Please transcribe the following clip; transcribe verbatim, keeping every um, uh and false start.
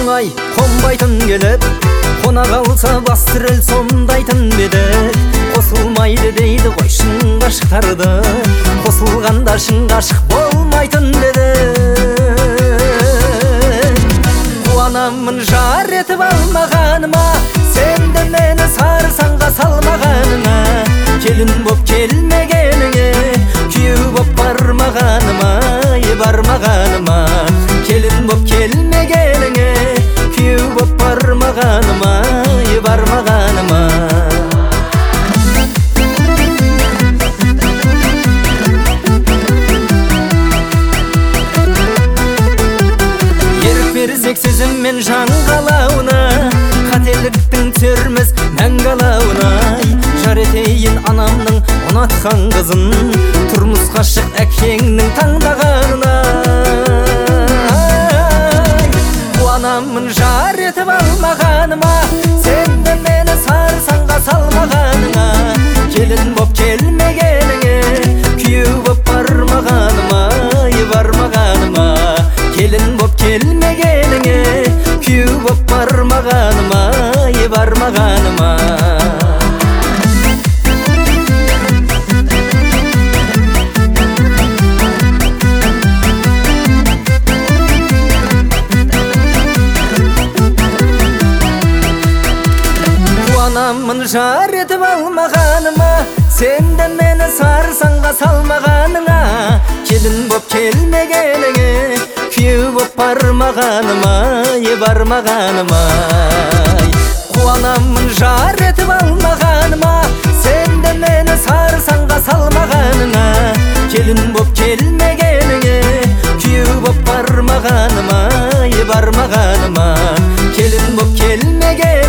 оңай қонбайтын келіп, қона қалса бастырыл сомдайтын беді. Қосылмайды дейді ғой шын ғашықтарды, қосылғанда шын ғашық болмайтын деді. Қуанамын жар етіп алмағаныма, сенді мені сарсаңға салмағаныма. Келін боп келмегеніңе, күйеу боп бармағаныма, бармағаныма. Келін боп келмегеніңе, күйеу боп бармағаныма, бармағаныма. Ерік берсек сезіммен жан қалауына, қателіктің түсерміз мәңгі алауына. Жар етейін анамның ұнатқан қызын, тұрмысқа шық әкеңнің таңдағанына. Қуанамын жар етіп алмағаныма, сенді мені сарсаңға салмағаныңа. Келін боп келмегеніңе, күйеу боп бармағаныма, бармағаныма. Келін боп келмегеніңе, күйеу боп бармағаныма, бармағаныма. Қуанамын жар етіп алмағаныма, сенді мені сарсаңға салмағаныңа. Келін боп келмегеніңе, күйеу боп бармағаныма, бармағаныма. Қуанамын жар етіп алмағаныма, сенді мені сарсаңға салмағаныңа. Келін боп келмегеніңе, күйеу боп бармағаныма, бармағаныма. Келін боп келмегеніңе,